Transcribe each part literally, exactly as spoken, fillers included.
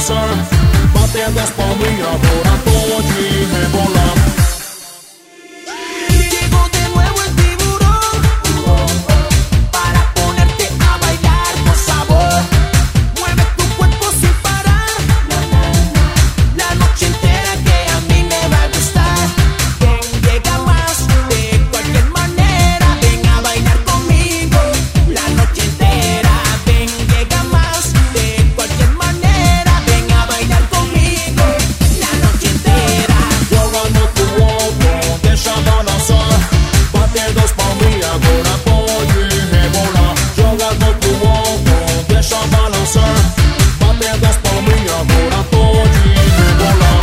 balançar, batendo as palminhas, agora pode rebolar. Llegó de nuevo el tiburón para ponerte a bailar con sabor. Mueve tu cuerpo sin parar, la noche entera que a mí me va a gustar. Ven, llega más de cualquier manera, ven a bailar conmigo la noche entera. Ven, llega más de cualquier manera, ven a bailar conmigo la noche entera. Jogando pro alto, deixa balançar, batendo as palminhas, agora pode rebolar. Jogando pro alto, deixa balançar, batendo as palminhas, agora pode rebolar.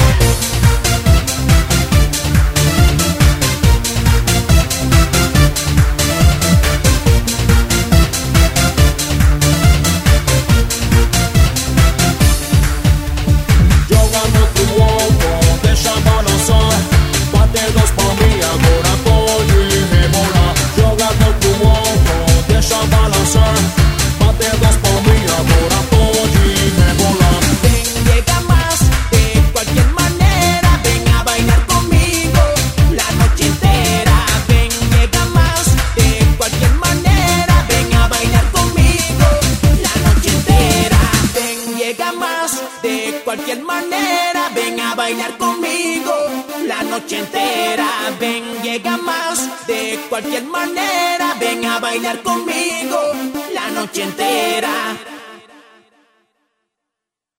Jogando pro alto, deixa balançar, batendo as palminhas, agora pode rebolar. Jogando pro alto, deixa balançar, batendo as palminhas, agora pode rebolar. Ven, llega más de cualquier manera, ven a bailar conmigo la noche entera. Ven, llega más de cualquier manera, ven a bailar conmigo la noche entera. Ven, llega más de cualquier manera, ven a bailar conmigo la noche entera. Ven, llega más de cualquier manera, ven a bailar conmigo la noche entera.